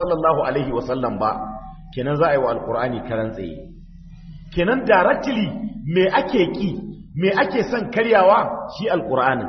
sallallahu alaihi wasallam ba kenan za a yi wa alqur'ani karan tsaye kenan directly me ake ki me ake son karyawa shi alqur'anin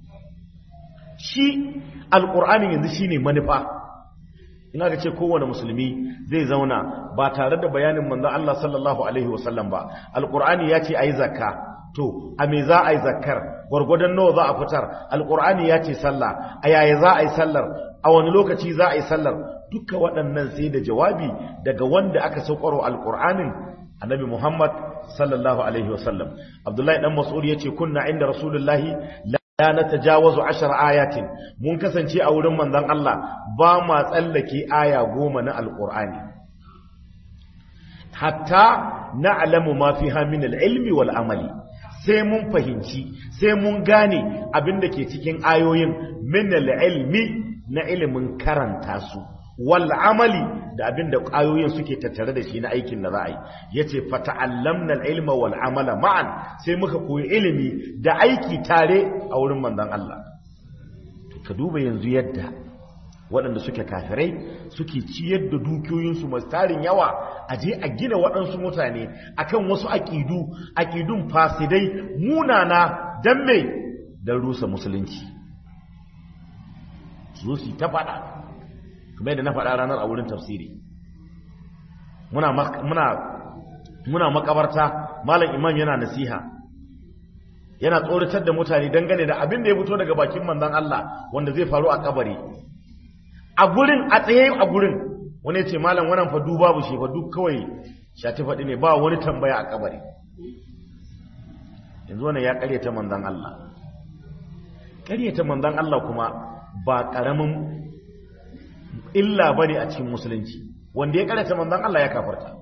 yanzu shine manufa ina ga ce kowane musulmi zai zauna ba tare da bayanin manzon Allah sallallahu alaihi wasallam ba alqur'ani ya ce ayi zakka to a me za a yi zakkar gwargwadon nawa za a fitar alqur'ani ya ce sallah a yaya za a yi sallar a wani lokaci za a yi sallar duka waɗannan sai da jawabi daga wanda aka saukarwa alqur'anin annabi Muhammad sallallahu alaihi wasallam Abdullahi dan Mas'ud yace kunna inda rasulullahi la natajawazu 10 ayatin mun kasance a wurin manzon Allah ba ma tsallake aya 10 na alqur'ani hatta na'lamu ma fiha min al-ilmi wal amali sai mun fahimci sai mun gane abinda ke cikin ayoyin min al-ilmi na ilimin karanta su wal amali da abinda ayoyin suke tattare da shi na aikin da za a yi yace fata'allamna al-ilma wal amala ma'an sai muka koyi ilimi da aiki tare a wurin manzon Allah ka duba yanzu yadda waɗanda suke kafirai suke ciyar da dukiyoyinsu masu tarin yawa a je a gina waɗansu mutane akan wasu aƙidun fasidai munana dan me dan rusa musulunci su ta faɗa kuma yadda na faɗa ranar a wurin tafsiri muna makabarta malam imam yana nasiha yana tsoratar da mutane dangane da abin da ya fito daga bakin manzon Allah wanda zai faru a kabari a gurin a tsaye a gurin wani ya ce malam wannan fa babu shi fa duk kawai shati faɗi ne ba wani tambaya a kabari yanzu wannan ya ƙaryata manzon Allah ƙaryata manzon Allah kuma ba ƙaramin illa bane a cikin musulunci wanda ya karanta manzon Allah ya kafarta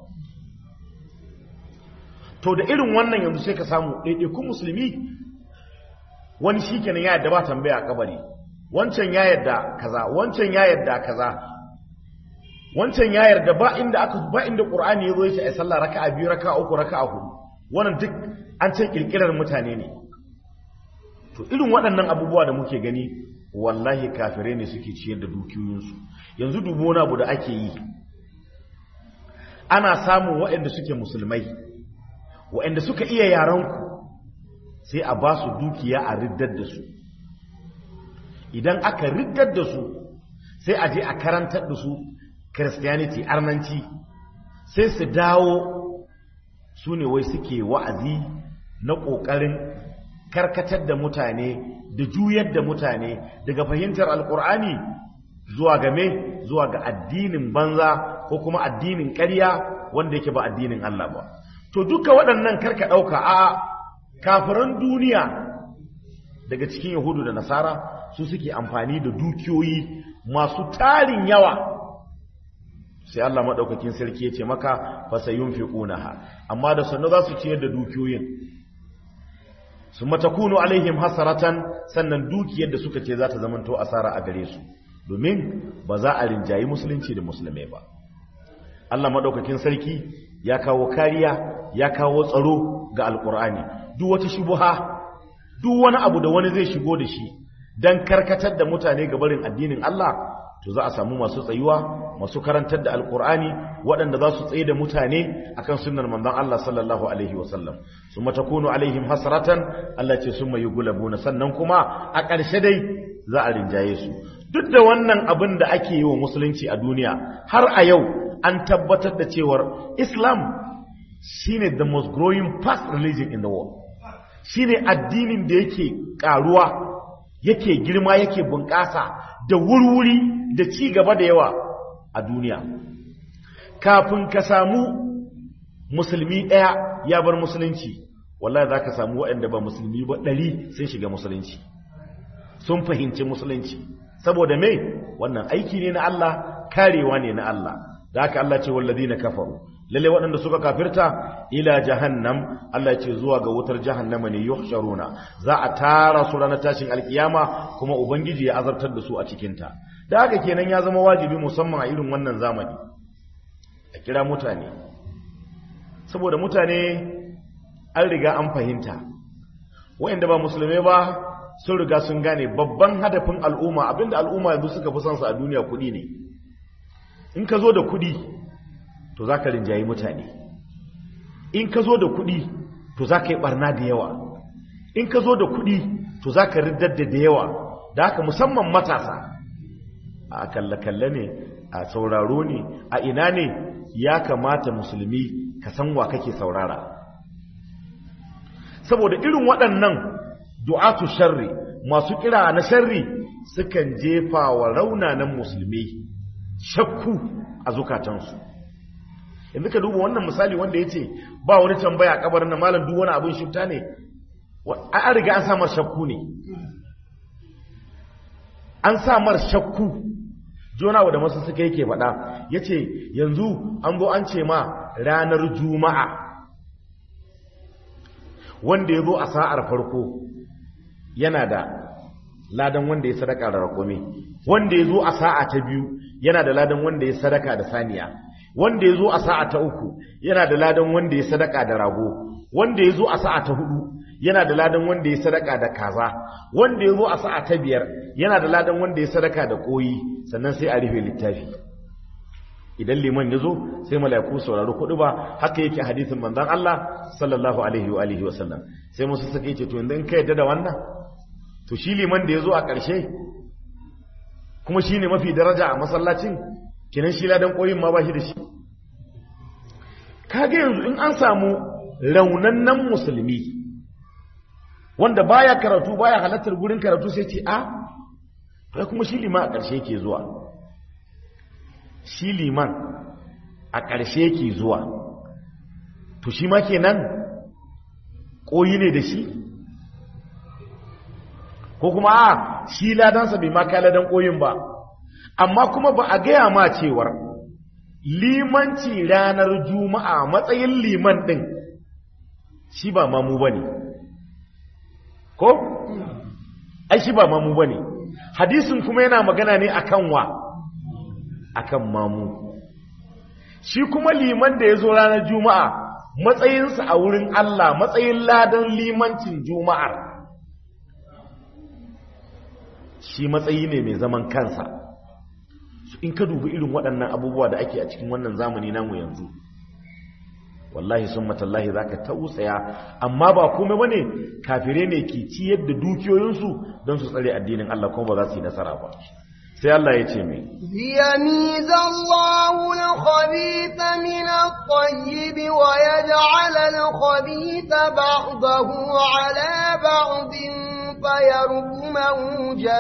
to da irin wannan yanzu sai ka samu ɗaiɗaikun musulmi wani shikenan ya yadda ba tambaya a kabari wancan ya yadda kaza wancan ya yadda kaza wancan ya yarda ba inda Qur'ani yazo yace ai sallah raka'a biyu raka'a uku raka'a hudu wannan duk an ce kirkirar mutane ne to irin waɗannan abubuwa da muke gani wallahi kafirai ne suke ciyar da dukiyoyinsu yanzu dubo wani abu da ake yi ana samun waɗanda suke musulmai waɗanda suka iya yaranku sai a ba su dukiya a riddar da su idan aka riddar da su sai a je a karantar da su Christianity arnanci sai su dawo su ne wai suke wa'azi na ƙoƙarin karkatar da mutane da juyar da mutane daga fahimtar alkur'ani zuwa game zuwa ga addinin banza ko kuma addinin ƙarya wanda yake ba addinin Allah ba to duka waɗannan karka ɗauka a kafiran duniya daga cikin yahudu da nasara su suke amfani da dukiyoyi masu tarin yawa sai Allah madaukakin sarki ya ce maka fasayunfiqunaha amma da sannu za su ciyar da dukiyoyin summa takunu alaihim hasaratan sannan dukiyar da suka ce za ta zamanto asara a gare su domin ba za a rinjayi musulunci da musulmai ba Allah madaukakin sarki ya kawo kariya ya kawo tsaro ga alqur'ani duk wata shubha duk wani abu da wani zai shigo da shi dan karkatar da mutane ga barin addinin Allah to za a samu masu tsayuwa masu karantar da alkur'ani waɗanda za su tsaye da mutane akan sunnar manzon Allah sallallahu alaihi wasallam summa takunu alaihim hasratan Allah ce summa yughlabuna sannan kuma a ƙarshe dai za a rinjaye su duk da wannan abin da ake yi wa musulunci a duniya har a yau an tabbatar da cewar Islam shine the most growing fast religion in the world shine addinin da yake karuwa yake girma yake bunƙasa da wurwuri da ci gaba da yawa a duniya kafin ka samu musulmi ɗaya ya bar musulunci wallahi za ka samu waɗanda ba musulmi ba 100 sun shiga musulunci sun fahimci musulunci saboda me wannan aiki ne na Allah karewa ne na Allah da haka Allah ce wallazina kafaru lalle waɗanda suka kafirta ila jahannam Allah ce zuwa ga wutar jahannama ne yuhsharuna za a tara su ranar tashin alkiyama kuma ubangiji ya azabtar da su a cikin ta da haka kenan ya zama wajibi musamman a irin wannan zamani a kira mutane saboda mutane an riga an fahimta wayanda ba musulmai ba sun riga sun gane babban hadafin al'umma abinda al'umma yanzu suka fi son sa a duniya kuɗi ne in ka zo da kuɗi to za ka rinjayi mutane, in ka zo da kuɗi to za ka yi ɓarna da yawa, in ka zo da kuɗi to za ka riddar da yawa. Da haka musamman matasa, a kalle-kalle ne, a sauraro ne, a ina ne ya kamata musulmi ka san wa kake saurara, saboda irin waɗannan du'atu sharri, masu kira na sharri, sukan jefa wa raunanan musulmi shakku a zukatansu. Yanzu ka duba wannan misali wanda ya ce ba wani tambaya a kabarin na malam duk wani abin shifta ne, an riga an samar shakku ne, an samar shakku. Jona da masu suka yake faɗa, ya ce yanzu an zo an ce ma ranar juma'a wanda ya zo a sa'ar farko yana da ladan wanda ya sadaka da raƙumi, wanda ya zo a sa'a ta biyu yana da ladan wanda ya sadaka da saniya, wanda ya zo a sa'a ta uku yana da ladan wanda ya sadaka da rago, wanda ya zo a sa'a ta hudu yana da ladan wanda ya sadaka da kaza, wanda ya zo a sa'a ta biyar yana da ladan wanda ya sadaka da koyi. Sannan sai a rufe littafi. Idan liman ya zo sai mala'iku sauraro kudu ba, haka yake hadisin manzon Allah sallallahu alaihi wa alihi wa sallam. Sai musu suka ce to yanzu in ka yadda da wannan, to shi liman da ya zo a ƙarshe kuma shi ne mafi daraja a masallacin, kinan shi ladan koyin ma ba shi da shi. Kaga yanzu in an samu raunannan musulmi wanda baya karatu, baya halartar gurin karatu, sai ce kai kuma shi liman a ƙarshe yake zuwa, shi liman a ƙarshe yake zuwa, to shi ma kenan koyi ne da shi, ko kuma shi ladansa bai ma kai ladan koyin ba. Amma kuma ba a gaya ma cewar limanci ranar juma'a matsayin liman ɗin shi ba mamu ba ne, ko? Ai shi ba mamu ba ne. Hadisin kuma yana magana ne akan wa? Akan mamu. Shi kuma liman da ya zo ranar juma'a matsayinsa a wurin Allah, matsayin ladan limancin juma'ar, shi matsayi ne mai zaman kansa. In ka dubi irin waɗannan abubuwa da ake a cikin wannan zamani namu yanzu, wallahi summatallahi zaka tausaya. Amma ba komai bane, kafire ne ke ciyar da dukiyoyinsu don su tsare addinin Allah, kuma ba za su yi nasara ba. sai Allah ya ce mai liyamiza Allahu al-khabitha min at-tayyib wa yaj'ala al-khabitha ba'dahu 'ala ba'din fayarkumahu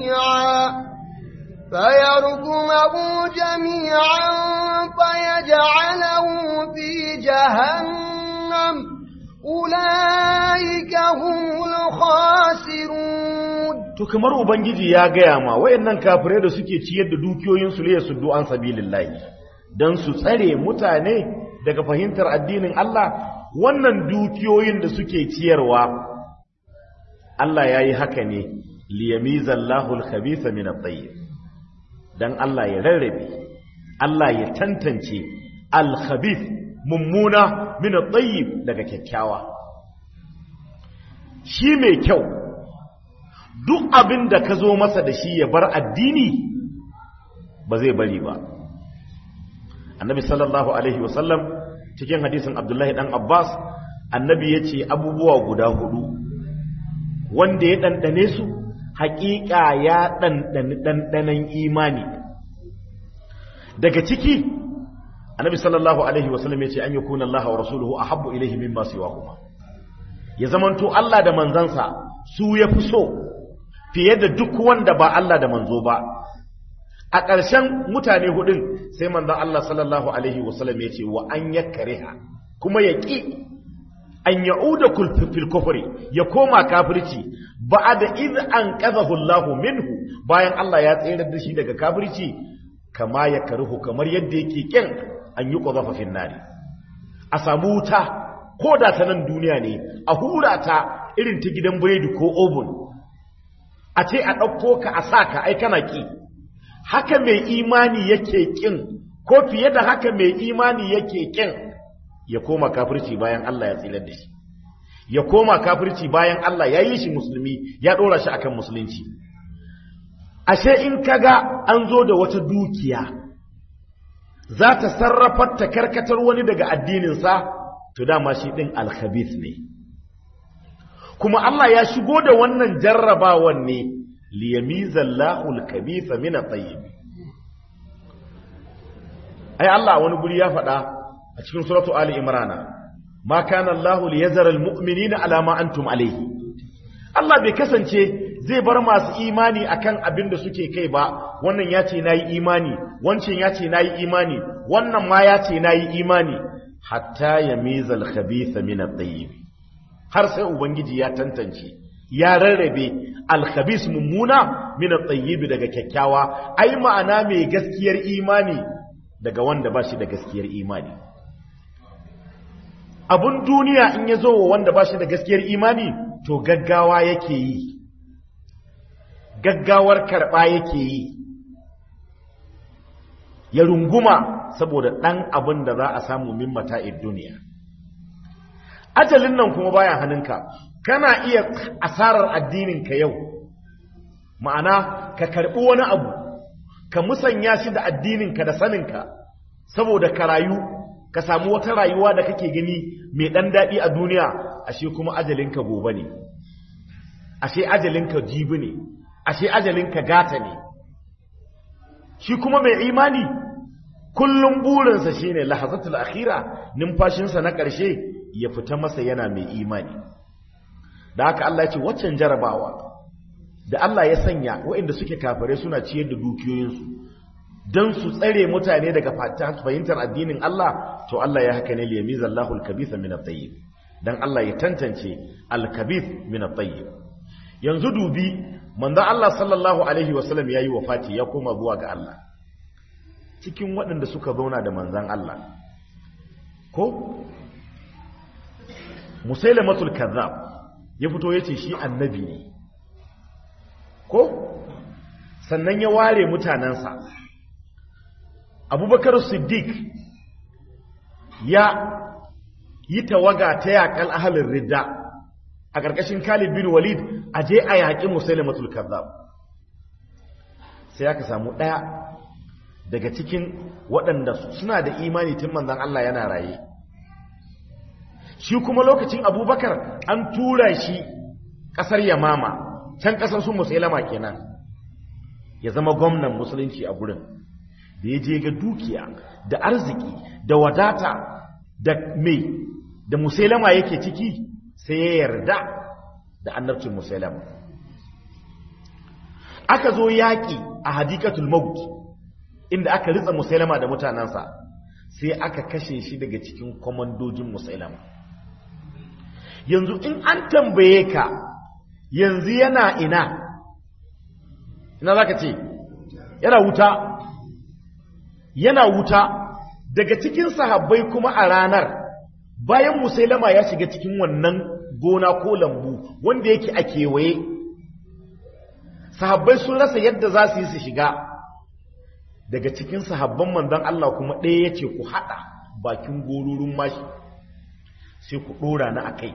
jami'an fayaj'alahu fi jahannam ulaika humul khasirun. To kamar ubangiji ya gaya ma wayannan kafirai da suke ciyar da dukiyoyin su liya suddu an sabilillahi dan su tsare mutane daga fahimtar addinin Allah, wannan dukiyoyin da suke ciyarwa Allah yayi haka ne liyamizallahu al-khabitha min at-tayyib, dan Allah ya rarrabe, Allah ya tantance al-khabith mummuna min at-tayyib daga kyakkyawa. Shi mai kyau duk abin da ka zo masa da shi ya bar addini ba zai bari ba. Annabi sallallahu alaihi wasallam cikin hadisin Abdullahi dan Abbas, annabi ya ce abubuwa guda hudu wanda ya ɗanɗane su haƙiƙa ya ɗanɗani ɗanɗanen imani. Daga ciki annabi sallallahu alaihi wasallam ya ce an yakuna Allah wa rasuluhu ahabbu ilayhi mimma siwahuma, ya zamanto Allah da manzansa su yafi so fiye da duk wanda ba Allah da manzo ba. A ƙarshen mutane hudun sai manzon Allah sallallahu alaihi wasallam ya ce wa an yakriha, kuma ya ƙi an ya'uda fil kufri, ya koma kafirci ba'da idh anqadhahu Allah minhu, bayan Allah ya tsayar da shi daga kafirci, kama ya karuhu, kamar yadda yake kin an yi qazafa fin nari, a samu wuta ko da ta nan duniya ne a hura ta irin ta gidan biredi ko oven, a ce a ɗauko ka a sa ka ai kana ki. Haka mai imani yake kin, ko fiye da haka mai imani yake kin ya koma kafirci bayan Allah ya tsilar da shi, ya koma kafirci bayan Allah ya yi shi musulmi, ya ɗora shi akan musulunci. Ashe in kaga an zo da wata dukiya za ta sarrafar ta karkatar wani daga addininsa, to dama shi ɗin alkhabith ne. Kuma Allah ya shigo da wannan jarrabawan ne liyamizallahu alkhabitha min at-tayyib. Ai Allah wani guri ya faɗa a cikin suratu Ali Imran, ma kana Allahu liyazara almu'minina ala ma antum alayhi. Allah bai kasance zai bar masu imani akan abin da suke kai ba, wannan ya ce nayi imani, wancan ya ce nayi imani, wannan ma ya ce nayi imani, hatta yamizal khabitha min at-tayyib. Har sai ubangiji ya tantance, ya rarrabe al-khabith mummuna min at-tayyib daga kyakkyawa, ai ma'ana mai gaskiyar imani daga wanda ba shi da gaskiyar imani. Abun duniya in ya zo wa wanda ba shi da gaskiyar imani, to gaggawa yake yi, gaggawar karɓa yake yi, ya runguma saboda ɗan abin da za a samu min mata'id duniya. Ajalin nan kuma baya hannunka, kana iya asarar addininka yau, ma'ana ka karɓi wani abu, ka musanya shi da addininka da saninka, saboda ka rayu, ka samu wata rayuwa da kake gani mai ɗan daɗi a duniya, ashe kuma ajalinka gobe ne, ashe ajalinka jibi ne, ashe ajalinka gata ne. Shi kuma mai imani kullum burinsa shine lahazatul akhira, numfashinsa na ƙarshe ya fita masa yana mai imani. Da haka Allah ya ce waccan jarabawa da Allah ya sanya waɗanda suke kafare suna ciyar da dukiyoyinsu don su tsare mutane daga fahimtar addinin Allah, to Allah ya haka ne liyamizallahu al-kabitha min at-tayyib, dan Allah ya tantance al-kabith min at-tayyib. Yanzu dubi manzo Allah sallallahu alaihi wasallam yayi wafati ya koma zuwa ga Allah. Cikin waɗanda suka zauna da manzon Allah ko Musailamatul Kazzab ya fito yace shi annabi ne ko, sannan ya ware mutanansa. Abubakar Siddiq ya yi tawaga ta yaƙal ahalin ridda a ƙarƙashin Khalid bin Walid a je a yaƙi Musailamatul Kazzab. Sai aka samu ɗaya daga cikin waɗanda suna da imani tun manzon Allah yana raye. Shi kuma lokacin Abubakar an tura shi ƙasar Yamama, can ƙasar su Musailama kenan, ya zama gwamnan musulunci a gurin. Da ya je ga dukiya da arziki da wadata da mai da Musailama yake ciki, sai ya yarda da annabcin Musailama. Aka zo yaƙi a Hadikatul Maut inda aka ritsa Musailama da mutanansa, sai aka kashe shi daga cikin komandojin Musailama. Yanzu in an tambaye ka yanzu yana ina zaka ce yana wuta, yana wuta. Daga cikin sahabbai kuma a ranar, bayan Musailama ya shiga cikin wannan gona ko lambu wanda yake a kewaye, sahabbai sun rasa yadda za su yi su shiga. Daga cikin sahabban manzon Allah kuma ɗaya yace ku haɗa bakin gororin mashi sai ku ɗora na akai,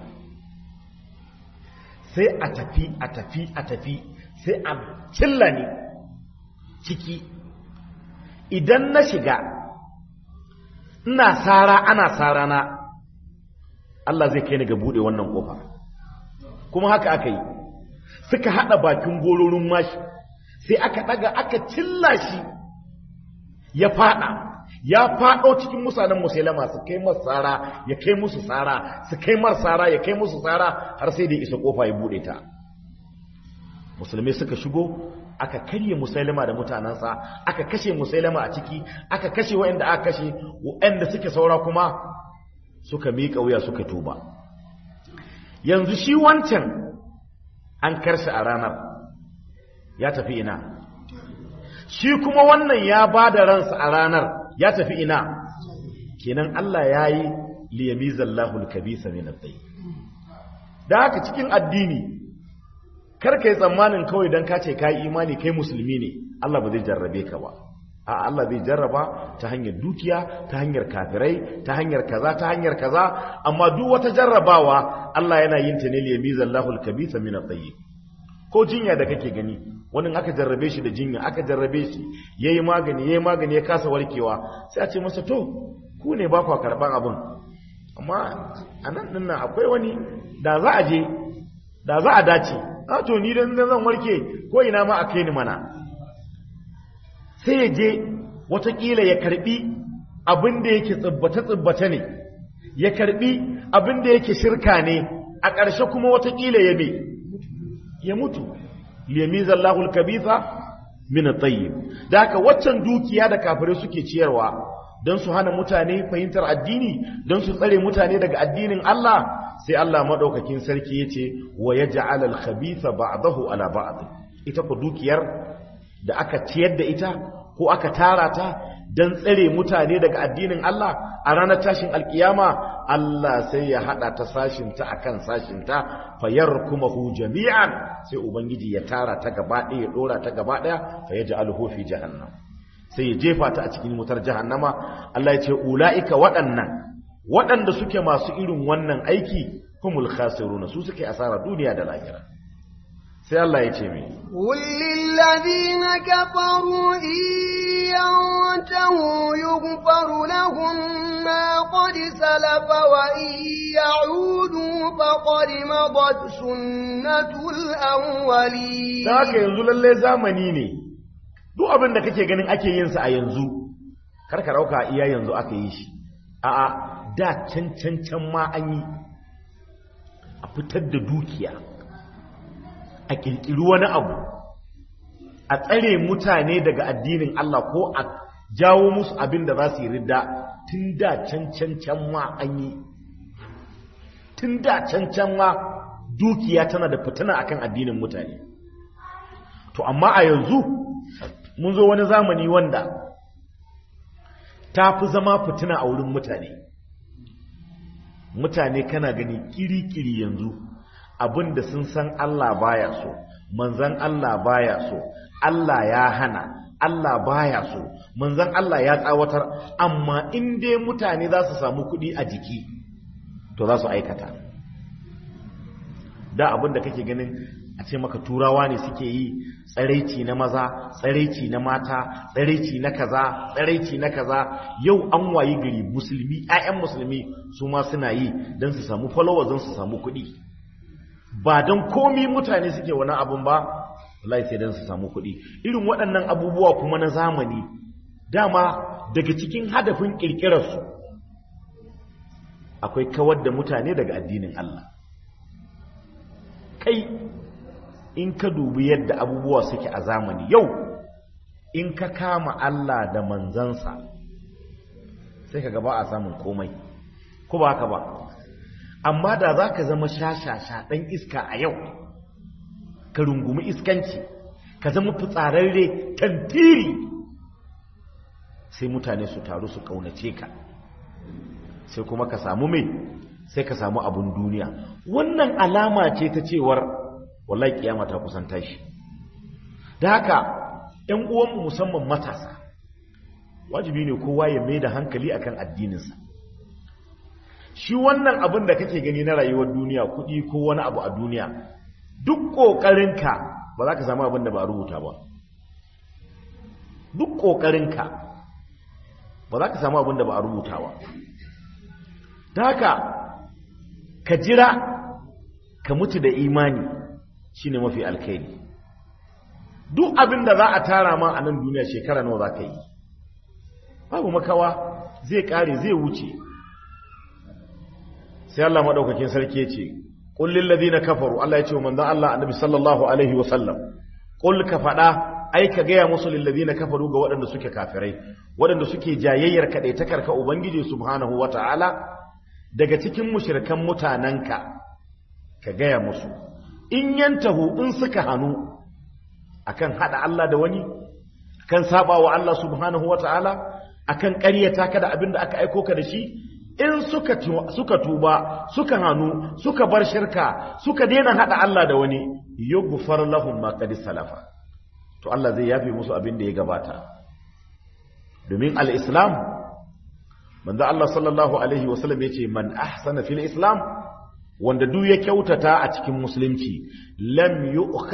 sai a tafi sai a cilla ne ciki. Idan na shiga ina sara ana sara na, Allah zai kai ni ga bude wannan kofa. Kuma haka aka yi, suka hada bakin gororin mashi, sai aka daga aka cilla shi ya fado cikin musanan Musailama, su kai masa sara ya kai musu sara, su kai masa sara ya kai musu sara, har sai da isa kofa ya bude ta. Musulmai suka shigo, aka karye Musailama da mutanansa, aka kashe Musailama a ciki, aka kashe waɗanda aka kashe, waɗanda suke saura kuma suka miƙa wuya suka tuba. Yanzu shi wancan an karshe a ranar ya tafi ina, shi kuma wannan ya ba da ransa a ranar ya tafi ina. Kenan Allah ya yi liyamizallahu al-kabisa min at-tayyib. Da haka cikin addini kar kai tsammanin kawai dan ka ce kai imani kai musulmi ne Allah ba zai jarrabe ka ba. A Allah zai jarraba ta hanyar dukiya, ta hanyar kafirai, ta hanyar kaza, amma duk wata jarrabawa Allah yana yin ta ne liyamizallahu al-kabisa min at-tayyib. Ko jinya da kake gani wani aka jarrabe shi da jinya, aka jarrabe shi yayi magani ya kasa warkewa, sai a ce masa to ku ne ba ku karban abin. Amma anan dinnan akwai wani da za a dace, a to ni dan zan warke ko ina ma a kai ni mana. Sai ya je watakila ya karbi abin da yake tsibbace ne, ya karbi abin da yake shirka ne, a ƙarshe kuma watakila ya mutu. liyamizallahu al-kabitha min at-tayyib. Da haka waccan dukiya da kafirai suke ciyarwa don su hana mutane fahimtar addini, don su tsare mutane daga addinin Allah, sai Allah madaukakin sarki yace wa yaj'al al-khabitha ba'dahu ala ba'd. Ita ko dukiyar da aka ciyar da ita ko aka tara ta don tsare mutane daga addinin Allah, a ranar tashin alkiyama Allah sai ya hada ta sashinta akan sashinta, fayarkumahu jami'an, sai ubangiji ya tara ta gaba ɗaya, ya dora ta gaba ɗaya, fayaj'aluhu fi jahannam, sai ya jefa ta a cikin wutar jahannama. Allah ya ce ulaika waɗanda suke masu irin wannan aiki humul khasiruna, su suke asara duniya da lahira. sai Allah ya ce mi lil ladina kafaru yantahu yughfaru lahum ma qad salafa wa ya'udu faqad madat sunnatul awwalin. Da haka yanzu lalle zamani ne, duk abin da kake ganin ake yin sa a yanzu kar ka rauka iya yanzu aka yi shi, a'a da can ma an yi. A fitar da dukiya, a kirkiri wani abu, a tsare mutane daga addinin Allah ko a jawo musu abin da za su yi ridda, tun da can ma an yi. Tun da can ma dukiya tana da fitina akan addinin mutane. To amma a yanzu mun zo wani zamani wanda ta fi zama fitina a wurin mutane kana gani kiri-kiri yanzu abinda sun san Allah baya so, manzan Allah baya so, Allah ya hana, Allah baya so, manzan Allah ya tsawatar, amma in dai mutane za su samu kuɗi a jiki to za su aikata. Da abinda kake ganin a ce maka turawa ne suke yi, tsaraici na maza, tsaraici na mata, tsaraici na kaza, yau an wayi gari musulmi, 'ya'yan musulmi su ma suna yi don su samu followers, don su samu kuɗi. Ba don komi mutane suke wani abun ba, wallahi sai don su samu kuɗi. Irin waɗannan abubuwa kuma na zamani, dama daga cikin hadafin ƙirƙirarsu akwai kawar da mutane daga addinin Allah. Kai in ka dubi yadda abubuwa suke a zamani yau, in ka kama Allah da manzansa sai ka gaba a samun komai, ko ba haka ba? Amma da za ka zama shashasha ɗan iska a yau, ka rungumi iskanci, ka zama fitsararre tantiri, sai mutane su taru su ƙaunace ka, sai kuma ka samu mai, sai ka samu abun duniya. Wannan alama ce ta cewar wallahi kiyama ta kusan tashi. Da haka ƴan uwanmu musamman matasa, wajibi ne kowa ya mai da hankali akan addininsa. Shi wannan abin da kake gani na rayuwar duniya, kuɗi ko wani abu a duniya, duk ƙoƙarinka ba za ka samu abin da ba a rubuta ba. Duk ƙoƙarinka ba za ka samu abin da ba a rubuta ba. Da haka ka jira ka mutu da imani shine mafi alkhairi. Duk abin da za a tara ma a nan duniya shekara nawa za ka yi, babu makawa, zai kare, zai wuce. Sai Allah madaukakin sarki ya ce qul lil ladina kafaru, Allah ya ce wa manzon Allah annabi sallallahu alaihi wa sallam, qul ka fada, ai ka gaya musu lil ladina kafaru ga waɗanda suke kafirai, waɗanda suke jayayyar kadaitakar ka ubangiji subhanahu wataala daga cikin mushrikan mutananka, ka gaya musu in yantahu, in suka hanu akan hada Allah da wani, akan sabawa Allah subhanahu wataala, akan ƙaryata ka da abin da aka aiko ka da shi, in suka tuba, suka hanu, suka bar shirka, suka daina hada Allah da wani, yughfar lahum ma qad salafa, to Allah zai yafe musu abin da ya gabata. Domin al-islam, manzo Allah sallallahu alaihi wasallam yace man ahsana fil islam, wanda duk ya kyautata a cikin musulunci, lam yu'khad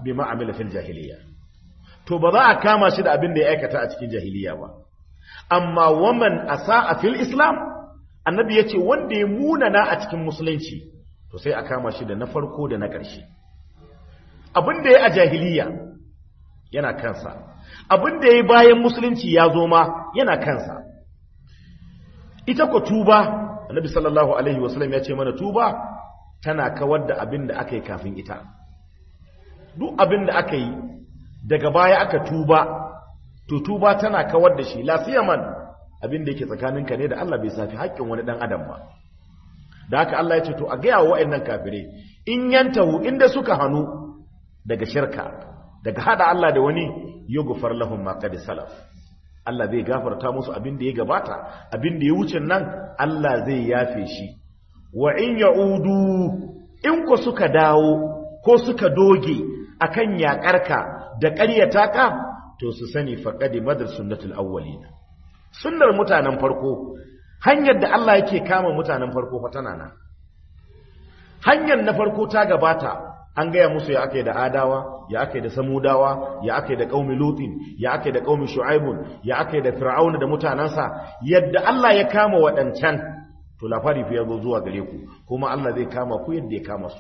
bima amila fil jahiliya to ba za a kama shi da abin da ya aikata a cikin jahiliya ba amma waman asaa fil islam annabi yace wanda ya munana a cikin musulunci to sai a kama shi da na farko da na ƙarshe abin da ya a jahiliya yana kansa abin da ya bayan musulunci ya zo ma yana kansa ita ko tuba annabi sallallahu alaihi wasallam ya ce mana tuba tana kawar da abin da aka yi kafin ita duk abin da aka yi daga baya aka tuba to tuba tana kawar da shi la siyaman abin da yake tsakaninka ne da Allah bai safi haƙƙin wani dan adam ba da haka Allah ya ce to a ga yawa wayannan kafire in yantahu inda suka hanu daga shirka daga hada Allah da wani yughfar lahum ma qad salaf Allah zai gafarta musu abin da ya gabata abin da ya wuce nan Allah zai yafe shi wa in yaudu in ko suka dawo ko suka doge akan yakarka da ƙaryata ka to su sani faqad madar sunnatul awwalin sunnar mutanen farko hanyar da Allah yake kama mutanen farko fa tana nan hanyar na farko ta gabata an gaya musu ya akai da adawa ya akai da samudawa ya akai da qaumi lutin ya akai da qaumi shu'aibun ya akai da fir'auna da mutanansa yadda Allah ya kama wadancan to lafari fi yazo zuwa gare ku kuma Allah zai kama ku yadda ya kama su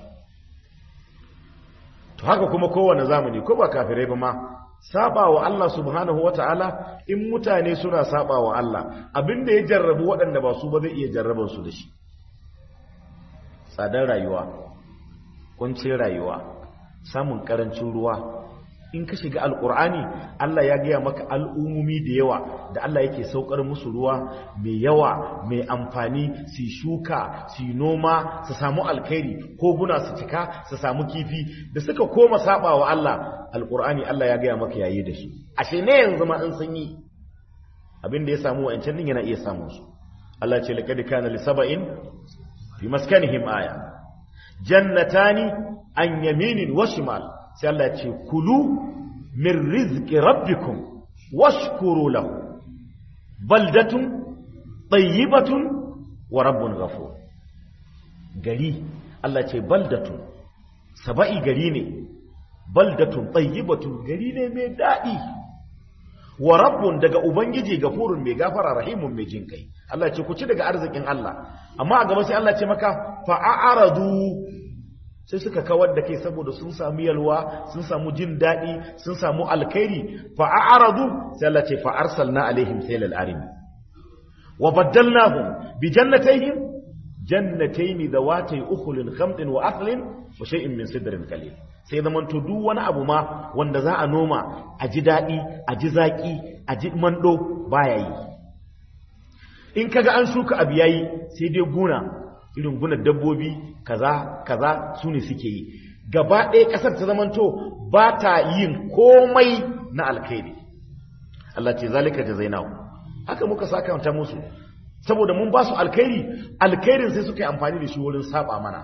to haka kuma kowanne zamani ko ba kafirai ba ma sabawa Allah subhanahu wataala in mutane suna sabawa Allah abinda ya jarrabu waɗanda ba su ba zai iya jarraban su da shi tsadar rayuwa kuncin rayuwa samun karancin ruwa in ka shiga alkur'ani Allah ya gaya maka al'umumi da yawa da Allah yake saukar musu ruwa mai yawa mai amfani su shuka su noma su samu alkhairi ko guna su cika su samu kifi da suka koma sabawa Allah alkur'ani Allah ya gaya maka yayi da shi ashe ne yanzu ma in sun yi abin da ya samu wa'ancan din yana iya samun su Allah ya ce laqad kana li saba'in fi maskanihim aya jannatani an yaminin wa shimal sai Allah ya ce kulu min rizqi rabbikum washkuru lahu baldatun tayyibatun wa rabbun ghafur gari Allah ce baldatun saba'i gari ne baldatun tayyibatun gari ne mai dadi wa rabbun daga ubangiji gafurun mai gafara rahimun mai jinkai Allah ce ku ci daga arzikin Allah amma a gaba sai Allah ce maka fa'aradu sai suka kawar da kai saboda sun samu yalwa sun samu jin daɗi sun samu alkhairi fa'aradu sai Allah ce fa'arsalna alaihim saylal arim wa baddalnahum bi jannatayhim jannatayn dawatay ukhlin khamtin wa athlin wa shay'in min sidrin qalil sai zaman to duk wani abu ma wanda za a noma a ji daɗi a ji zaki a ji mando baya yi in kaga an shuka abu yayi sai dai guna irin gunar dabbobi kaza su ne suke yi gaba ɗaya ƙasar ta zamanto ba ta yin komai na alkhairi Allah ce zalika jazainahu haka muka sakanta musu saboda mun ba su alkhairin sai suka yi amfani da shi wurin saba mana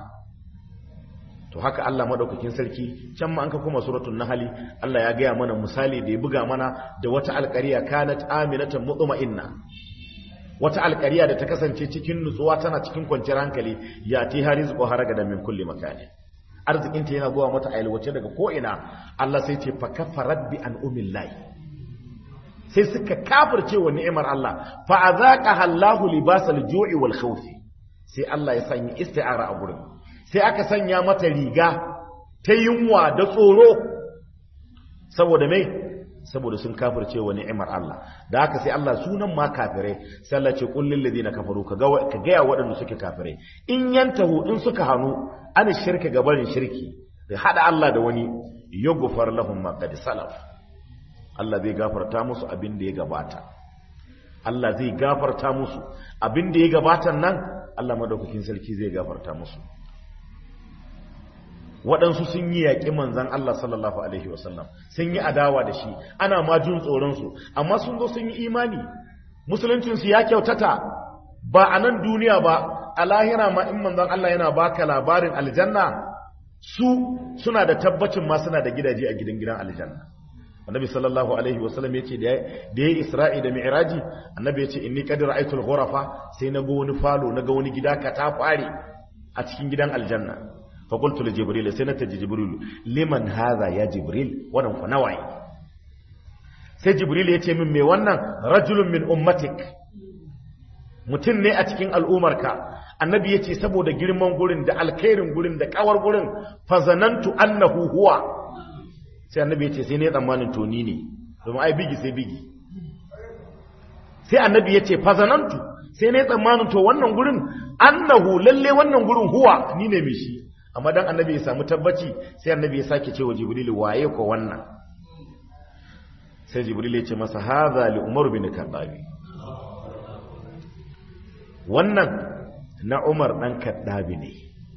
to haka Allah madaukakin sarki can ma an ka kuma suratul nahl Allah ya gaya mana misali da ya buga mana da wata alƙariya kanat aminatan mutma'inna wata alƙariya da ta kasance cikin nutsuwa tana cikin kwanciyar hankali ya ti harizqu haraga da min kulli makani arzikin ta yana zuwa mata ailwace daga ko ina Allah sai ce fa kafarat bi an umillahi sai suka kafirce wa ni'imar Allah fa azaqaha Allahu libasal ju'i wal khawf sai Allah ya sanya isti'ara a gurin sai aka sanya mata riga ta yunwa da tsoro saboda me saboda sun kafirce wa ni'imar Allah da haka sai Allah sunan ma kafirai sai Allah ce qul lil ladina kafaru ka ga ya waɗanda suke kafirai in yantahu in suka hanu an shirka gabarin shirki da hada Allah da wani yughfar lahum ma qad salaf Allah zai gafarta musu abin da ya gabata Allah zai gafarta musu abin da ya gabata nan Allah madaukakin sarki zai gafarta musu waɗansu sun yi yaƙi manzan Allah sallallahu Alaihi wasallam sun yi adawa da shi ana ma jin tsoronsu amma sun zo sun yi imani musuluncinsu ya kyautata ba a nan duniya ba a lahira ma in manzan Allah yana baka labarin aljanna suna da tabbacin ma suna da gidaje a gidan aljanna annabi sallallahu Alaihi wasallam ya ce da ya yi isra'i da mi'raji annabi ya ce inni qad ra'aytul ghurafa sai na ga wani falo na ga wani gida ka ta fare a cikin gidan aljanna fa qultu li jibril sai na taji jibril liman hadha ya jibril wannan ku nawaye sai jibril ya ce min me wannan rajulun min ummatik mutum ne a cikin al'umarka annabi ya ce saboda girman gurin da alkhairin gurin da kawar gurin fazanantu annahu huwa sai annabi ya ce sai ne tsammanin toni ne domin ai bigi sai bigi sai annabi ya ce fazanantu sai ne tsammanin to wannan gurin annahu lalle wannan gurin huwa ni ne mishi amma dan annabi ya samu tabbaci sai annabi ya sake cewa jibril waye ko wannan sai jibril ya ce masa hadha li umar bin khattab wannan na umar dan khattab ne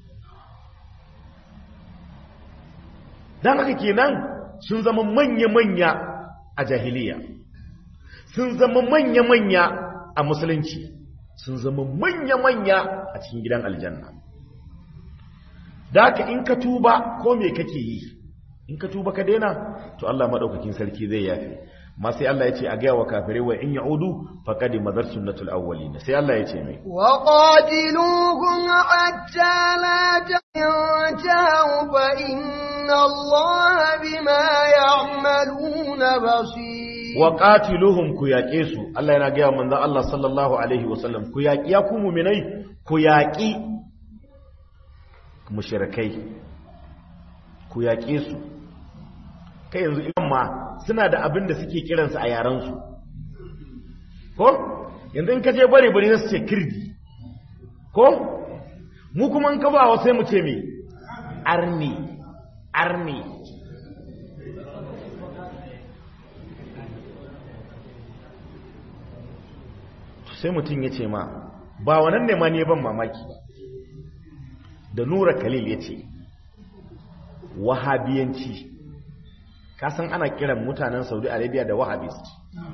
dan haka kenan sun zama manya-manya a jahiliya sun zama manya-manya a musulunci sun zama manya-manya a cikin gidan aljanna da haka in ka tuba ko me kake yi in ka tuba ka daina to Allah madaukakin sarki zai yafe ma sai Allah ya ce a gaya wa kafirai wa in ya'udu faqad madar sunnatul awwalin sai Allah ya ce mai wa qatiluhum hatta la tantahu fa inna Allaha bima ya'maluna basir wa qatiluhum ku yaƙe su Allah yana gaya manzo Allah sallallahu alaihi wasallam ku yaƙi ya ku mu'minai ku yaƙi mushrikai ku yaƙe su kai yanzu imma suna da abin da suke kiransu a yaransu ko yanzu in ka je bare bare su ce kirdi ko mu kuma in ka ba wa sai mu ce me arni arni sai mutum ya ce ma ba wannan ne ma ne ban mamaki ba da Nura Khalil ya ce wahabiyanci kasan ana kiran mutanen Saudi Arabia da wahabist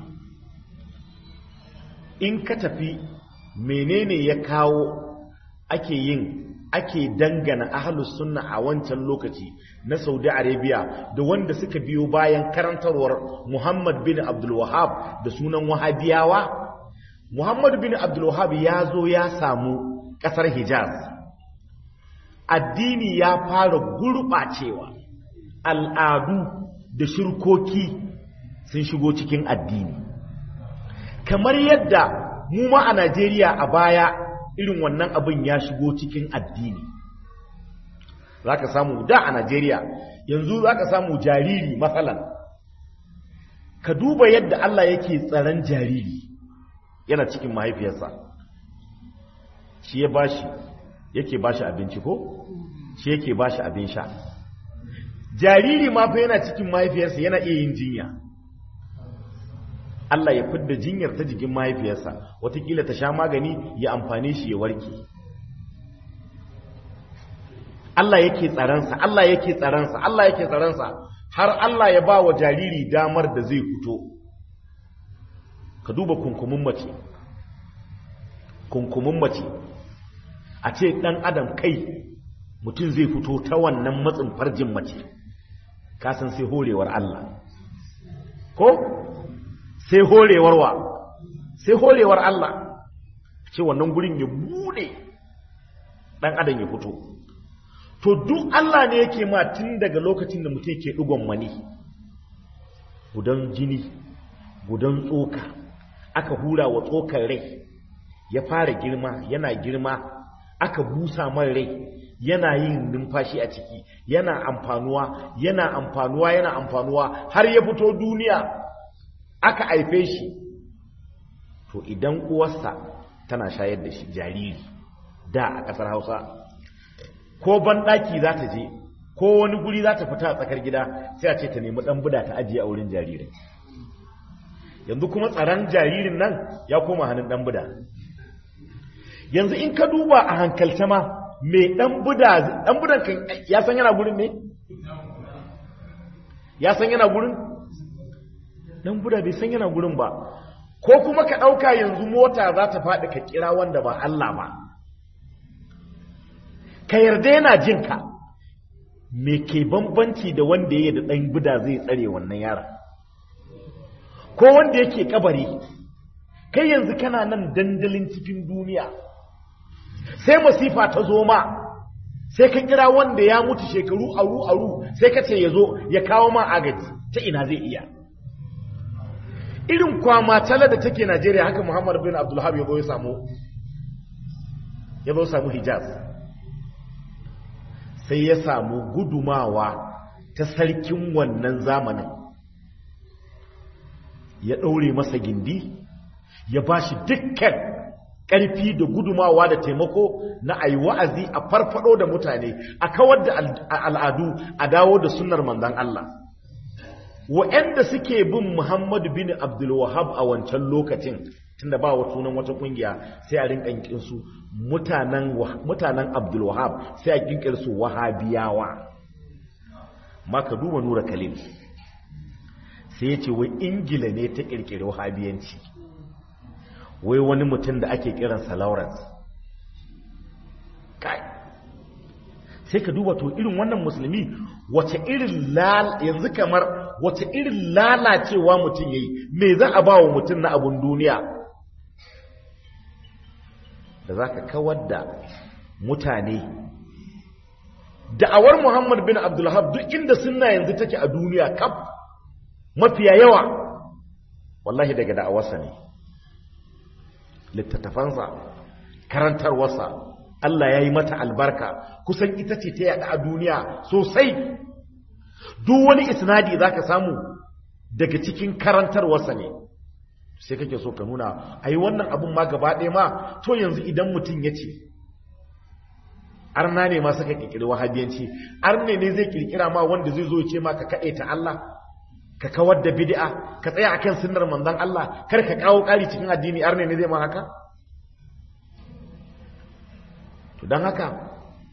in ka tafi menene ya kawo ake dangana ahlus sunna a wancan lokaci na Saudi Arabia da wanda suka biyo bayan karantarwar Muhammad bin Abdul Wahhab da sunan wahabiyawa Muhammad bin Abdul Wahhab ya zo ya samu kasar Hijaz addini ya fara gurɓacewa al'adu da shirkoki sun shigo cikin addini kamar yadda mu ma a Najeriya a baya irin wannan abin ya shigo cikin addini zaka samu da a Najeriya yanzu zaka samu jariri matsalan ka duba yadda Allah yake tsaron jariri yana cikin mahaifiyarsa shi yake bashi abinci ko shi yake bashi abin sha jariri ma fa yana cikin mahaifiyarsa yana iya yin jinya Allah ya fidda jinyar ta jikin mahaifiyarsa watakila ta sha magani ya amfane shi ya warke Allah yake tsaransa Allah yake tsaransa Allah yake tsaransa har Allah ya ba wa jariri damar da zai fito ka duba kunkumin mace a ce dan adam kai mutum zai fito ta wannan matsin farjin mace kasan sai horewar Allah ko sai horewar wa sai horewar Allah ce wannan gurin ya bude dan adam ya fito to duk Allah ne yake ma tun daga lokacin da mutum yake dugon mani gudan jini gudan tsoka aka hura wa tsokar rai ya fara girma yana girma aka busa mai rai yana yin numfashi a ciki yana amfanuwa har ya fito duniya aka haife shi to idan uwarsa tana shayar da shi jariri da a ƙasar Hausa ko banɗaki za ta je ko wani guri za ta fita a tsakar gida sai a ce ta nemi ɗan buda ta ajiye a wurin jaririn yanzu kuma tsaron jaririn nan ya koma hannun ɗan buda yanzu in ka duba a hankalce ma mai ɗan budan kan ya san yana gurin ne? Ya san yana gurin? Ɗan buda bai san yana gurin ba. Ko kuma ka ɗauka yanzu mota za ta faɗi ka kira wanda ba Allah ba. Ka yarda yana jinka, me ke bambanci da wanda ya da ɗan buda zai tsare wannan yara. Ko wanda yake kabari, kai yanzu kana nan dandalin cikin duniya. Sai masifa ta zo ma sai ka kira wanda ya mutu shekaru aru sai ka ce ya zo ya kawo ma agaji, ta ina zai iya? Irin kwamatala da take Najeriya haka Muhammad bin Abdul Wahhab ya zo samu Hijaz, sai ya samu gudumawa ta sarkin wannan zamanin, ya ɗaure masa gindi, ya ba shi dukkan ƙarfi da gudumawa da taimako na a yi wa'azi a farfado da mutane, a kawar da al'adu, a dawo da sunnar manzon Allah. Wa'yanda suke bin Muhammadu bin Abdul Wahhab a wancan lokacin, tunda ba wa sunan wata ƙungiya, sai a rinƙa su mutanen Abdul Wahhab, sai a ƙinƙir su Wahabiyawa. Maka duba Nura Khalil, sai ya ce wai Ingila ne ta ƙirƙiri Wahabiyanci. Wai wani mutum da ake kiransa Lawrence. Kai, sai ka duba to irin wannan musulmi wace irin yanzu kamar wace irin lalacewa mutum yayi, me za a bawa mutum na abun duniya da zaka kawar da mutane? Da'awar Muhammad bin Abdul Wahhab duk inda sunna yanzu take a duniya kaf mafiya yawa wallahi daga da'awarsa ne, littattafansa, karantarwarsa, Allah ya yi mata albarka, kusan ita ce ta yaɗa a duniya sosai. Duk wani isnadi za ka samu daga cikin karantarwarsa ne. Sai kake so ka nuna, a yi wannan abin ma gaba ɗaya ma, to yanzu idan mutum ya ce, arna ne ma suka ƙirƙiri wahabiyanci, arne ne zai ƙirƙira ma wanda zai zo ce ma ka kaɗe ta Allah, ka kawar da bid'a, ka tsaya akan sunnar manzon Allah, kar ka kawo ƙari cikin addini, arne ne zai ma haka? To dan haka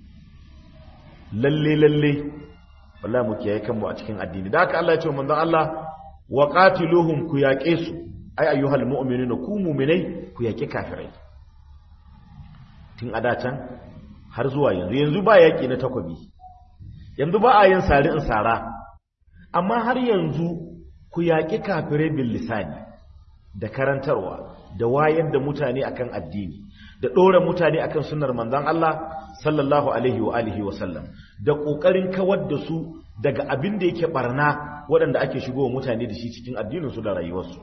lalle wallahi mu kiyaye kanmu a cikin addini. Da haka Allah ya ce manzon Allah wa qatiluhum, ku yaƙe su, ai ayyuhal mu'minuna, ku mu'minai ku yaƙi kafirai. Tun ada can har zuwa yanzu ba yaƙi na takobi, yanzu ba a yin sari in sara, amma har yanzu ku yaƙi kafirai bil lisani, da karantarwa, da wayar da mutane akan addini, da ɗora mutane akan sunnar manzon Allah sallallahu alaihi wa alihi wa sallam, da ƙoƙarin kawar da su daga abin da yake barna waɗanda ake shigowa mutane da shi cikin addinin su da rayuwarsu.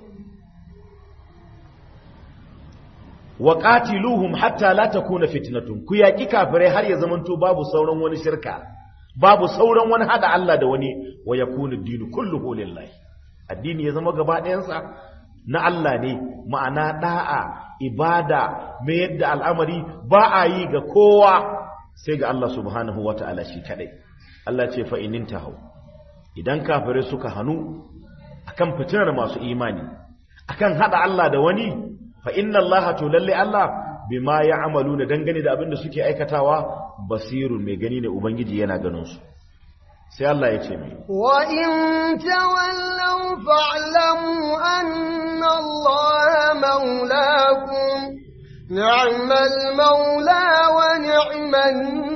Wa qatiluhum hatta la takuna fitnatun, ku yaƙi kafirai har ya zamanto babu sauran wani shirka, babu sauran wani hada Allah da wani, wa yakunu ad-dinu kulluhu lillahi, addini ya zama gaba ɗayansa na Allah ne, ma'ana da'a, ibada, mai yadda al'amari ba a yi ga kowa sai ga Allah subhanahu wata'ala shi kadai. Allah ce fa inin tahu, idan kafirai suka hanu akan fitinar masu imani, akan hada Allah da wani, fa inna Allah, to lalle Allah bima ya'maluna, dangane da abin da suke aikatawa, basirun, mai gani ne, ubangiji yana ganin su. sai Allah ya ce mai wa in tawallaw fa'lamu anna Allaha mawlaakum ni'mal mawla wa ni'man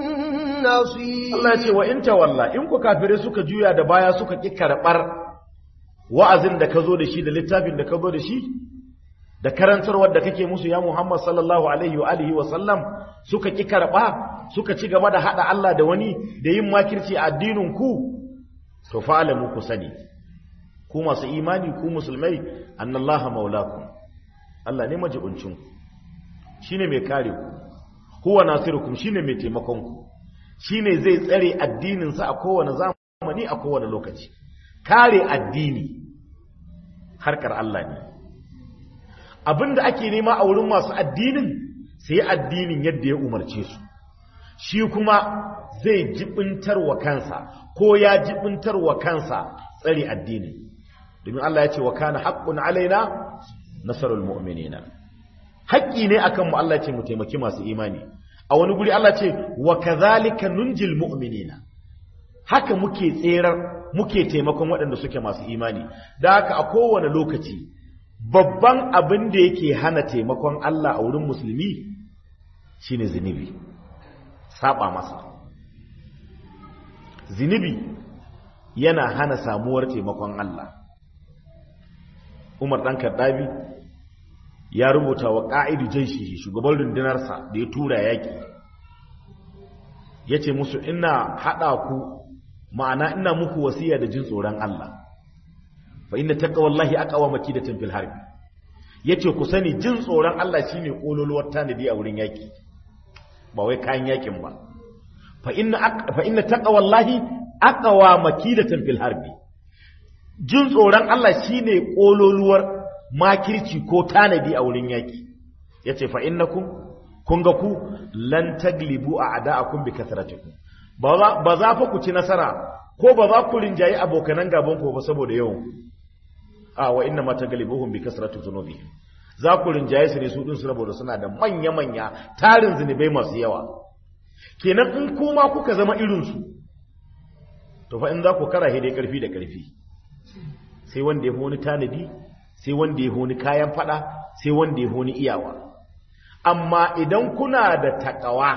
nasir. Allah ya ce wa in tawalla, in ku kafire suka juya da baya suka ki karbar wa'azin da ka zo da shi da littafin da ka zo da shi da karantarwar da kake musu ya Muhammad sallallahu alaihi wa alihi wa sallam, suka ki karba, suka ci gaba da hada Allah da wani da yin makirci a addinin ku, to fa'alamu, ku sani ku masu imani, ku musulmai, annallaha maulakum, Allah ne majibuncin ku, shine mai kare ku, huwa nasirukum, shine mai taimakon ku, shine zai tsare addinin sa a kowane zamani, a kowane lokaci. Kare addini harkar Allah ne. Abinda ake nema a wurin masu addinin, sai addinin yadda ya umarce su, shi kuma zai jibintar wa kansa, ko ya jibintar wa kansa tsare addini, domin Allah ya ce wa kana haqqun alaina nasarul mu'minina, haƙƙi ne akan mu, Allah ya ce mu taimaki masu imani. A wani guri Allah ce wa kadhalika nunjil mu'minina, haka muke tserar, muke taimakon waɗanda suke masu imani. Da haka a kowane lokaci babban abin da yake hana taimakon Allah a wurin musulmi shine zinubi, saba masa. Zinubi yana hana samuwar taimakon Allah. Umar dan Kaddabi ya rubuta wa qa'idu jayshi, shugaban rundunarsa da ya tura yaki, yace musu ina hada ku ma'ana ina muku wasiya da jin tsoron Allah fa inna taqwallahi aqwa makidatin fil harb yace ku sani jin tsoron Allah shine kololuwar tanadi a wurin yaki ba wai kayan yakin ba fa inna taqwallahi aqwa makidatin fil harb jin tsoron Allah shine kololuwar makirci ko tanadi a wurin yaki yace fa innakum kun ga ku lan taglibu a'da'akum bi kasratikum ba za fa ku ci nasara ko ba za ku rinjayi abokanan gaban ku ba saboda yawan wa inna ma taglibuhum bi kasrati dhunubihim za ku rinjaye su ne su din su saboda suna da manya tarin zinubai masu yawa kenan in kuma kuka zama irin su to fa in za ku kara dai karfi da karfi sai wanda ya fi wani tanadi sai wanda ya fi wani kayan fada sai wanda ya fi wani iyawa amma idan kuna da takawa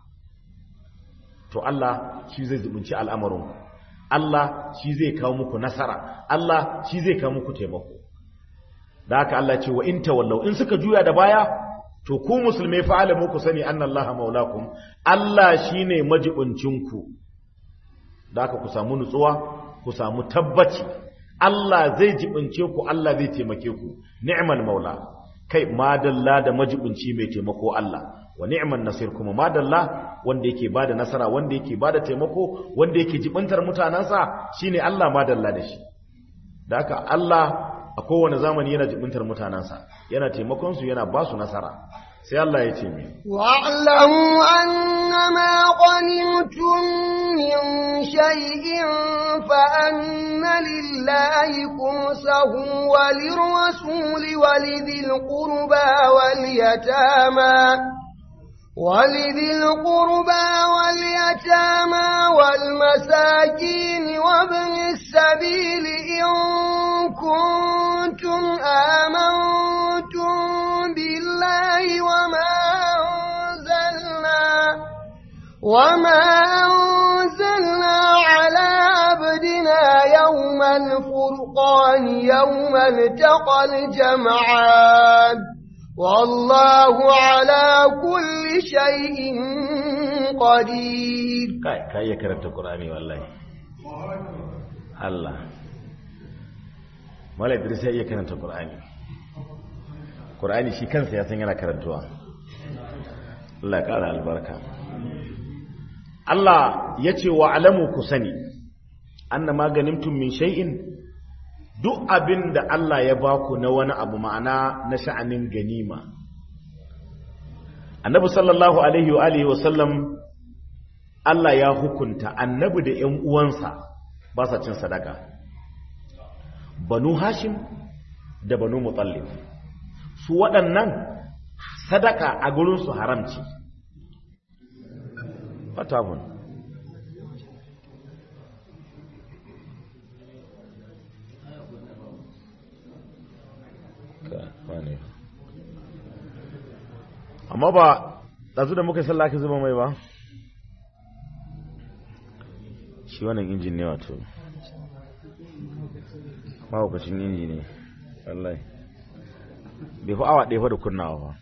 to Allah shi zai zubunci al'amarin Allah shi zai kawo muku nasara Allah shi zai kawo muku taimako da haka Allah ce wa in tawallau in suka juya da baya to ku musulmai fa alamu ku sani annallaha maulakum Allah shine majibincinku da haka ku samu nutsuwa ku samu tabbaci Allah zai jibince ku Allah zai taimake ku ni'mal maula kai madalla da majibinci mai taimako Allah wa ni'man nasir kuma madalla wanda yake bada nasara wanda yake bada taimako wanda yake jibintar mutanansa shine Allah madalla da shi da haka Allah a kowane zamani yana jibintar mutanansa yana taimakon su yana ba su nasara sai Allah ya ce mi wa'lamu annama qanimtum min shay'in fa anna lillahi khumsahu wa lirrasuli walidhil qurba wal yatama ولذي القربى واليتامى والمساكين وابن السبيل إن كنتم آمنتم بالله وما أنزلنا على عبدنا يوم الفرقان يوم التقى الجمعان والله على كل شيء قدير kai ya karanta Qur'ani wallahi Allah Mala Idris ya karanta Qur'ani shi kansa ya san yana karantuwa Allah ya kara albarka Allah yace wa alamu ku sani annama ganimtum min shay'in duk abin da Allah ya baku na wani abu ma'ana na sha'anin ganima annabi sallallahu alaihi wa alihi wa sallam Allah ya hukunta annabi da ƴan uwansa ba sa cin sadaka banu hashim da banu mutallib su waɗannan sadaka a gurin su haramci fatabun amma ba ɗazu da muka yi sallah ka zuba mai ba shi wannan injin ne wato mahaukacin inji ne wallahi bai fi awa ɗaya fa da kunnawa ba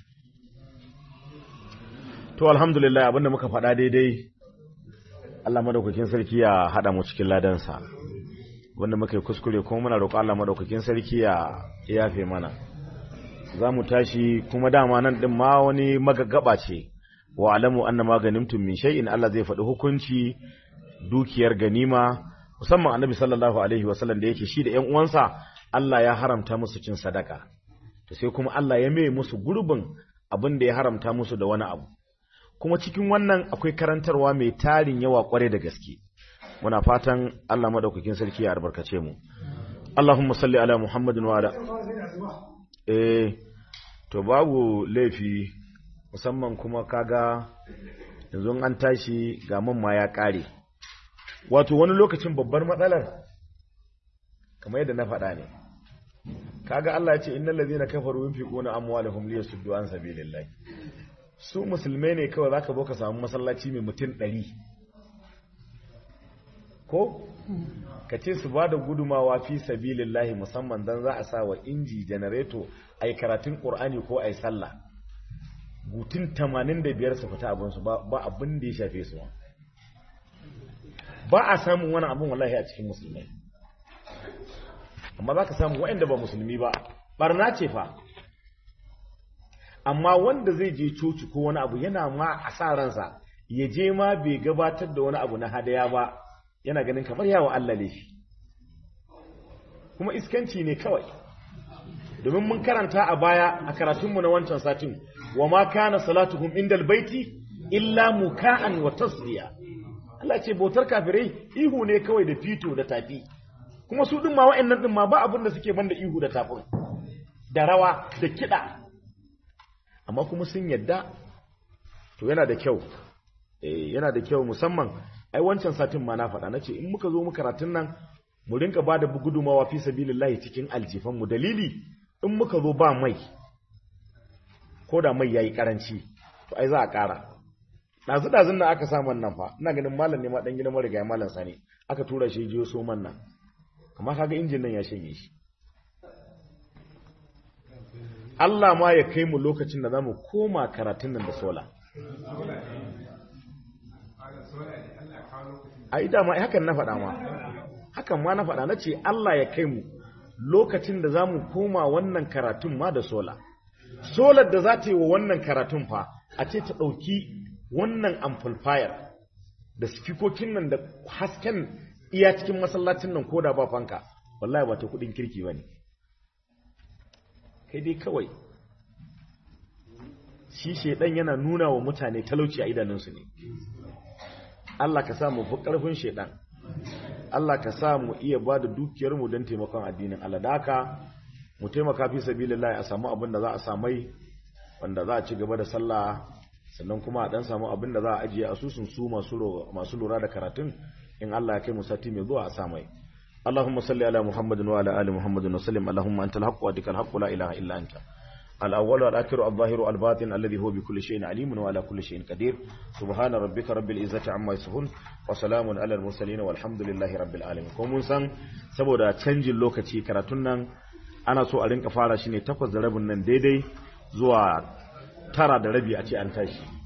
to alhamdulillah abinda muka faɗa daidai Allah madaukakin sarki ya haɗa mu cikin ladansa wanda muka yi kuskure kuma muna roƙo Allah madaukakin sarki ya yafe mana za mu tashi kuma dama nan ɗin ma wani magaggaba ce wa alamu anna ma ganimtum min shay'in Allah zai faɗi hukunci dukiyar ganima musamman annabi sallallahu alaihi wasallam da yake shi da ƴan uwansa Allah ya haramta musu cin sadaka to sai kuma Allah ya mai musu gurbin abin da ya haramta musu da wani abu kuma cikin wannan akwai karantarwa mai tarin yawa kware da gaske muna fatan Allah madaukakin sarki ya albarkace mu Allahumma salli ala Muhammadin wa ala to babu laifi musamman kuma kaga yanzu an tashi ga mamma ya kare wato wani lokacin babbar matsalar kamar yadda na faɗa ne kaga Allah ya ce innal ladhina kafaru yunfiquna amwalahum liyasuddu an sabilillah su musulmai ne kawai zaka zo ka samu masallaci mai mutum 100 ko ka ce su bada gudumawa fi sabilillah musamman dan za a sa wa inji generator ai karatun Qur'ani ko ai sallah gutun 85 su fita abin su ba abin da ya shafe su ba a samun wani abun wallahi a cikin musulmai, amma za ka samu waɗanda ba musulmi ba barna ce fa. Amma wanda zai je coci ko wani abu yana ma a sa ransa ya je ma bai gabatar da wani abu na hadaya ba, yana ganin kamar yawa Allah laifi, kuma iskanci ne kawai. Domin mun karanta a baya a karatunmu na wancan satin, wa ma kana salatuhum indal baiti illa muka'an wa tasdiya. Allah ce bautar kafirai ihu ne kawai da fito da tafi, kuma su din ma wa'annan din ma ba abin da suke banda ihu da tafin da rawa da kida, amma kuma sun yadda. To yana da kyau, yana da kyau musamman ai wancan satin ma na faɗa nace in muka zo mu karatun nan mu rinka bada gudumawa fi sabilillahi cikin aljifan mu. Dalili in muka zo ba mai, ko da mai yayi karanci to ai za a ƙara. Ɗazu-ɗazun nan aka samu nan fa, ina ganin malam ne ma ɗan gidan marigayi malam Sani, aka tura shi jiyo so man nan, amma kaga injin nan ya shanye shi. Allah ma ya kai mu lokacin da za mu koma karatun nan da sola. Ai dama hakan na faɗa ma, hakan ma na faɗa na ce Allah ya kai mu lokacin da za mu koma wannan karatun ma da sola. Solar da za ta yi wa wannan karatun fa, a ce ta ɗauki wannan amplifier da spikokin nan da hasken iya cikin masallacin nan koda ba fanka, wallahi ba ta kudin kirki bane. Kai dai kawai shi shedan yana nuna wa mutane talauci a idanunsu ne. Allah ka sa mu fi karfin shedan, Allah ka sa mu iya ba da dukiyar mu don taimakon addinin Allah. Da haka mu taimaka fi sabilillah, a samu abin da za a samai wanda za a ci gaba da sallah, sannan kuma a dan samu abin da za a ajiye asusun su masu lura da karatun in Allah ya kai mu sati mai zuwa a samai. Allahumma salli ala Muhammadin wa ala ali Muhammadin wa sallim. Allahumma antal haqqu wa dikal haqqu la ilaha illa anta al-awwal wal akhir al-zahir al-batin alladhi huwa bi kulli shay'in alim wa ala kulli shay'in qadir. Subhana rabbika rabbil izzati amma yasifun wa salamun ala al-mursalin walhamdulillahi rabbil alamin. Ko mun san saboda canjin lokaci karatun nan ana so a rinka fara shi ne 8:30 nan daidai zuwa 9:30 a ce an tashi.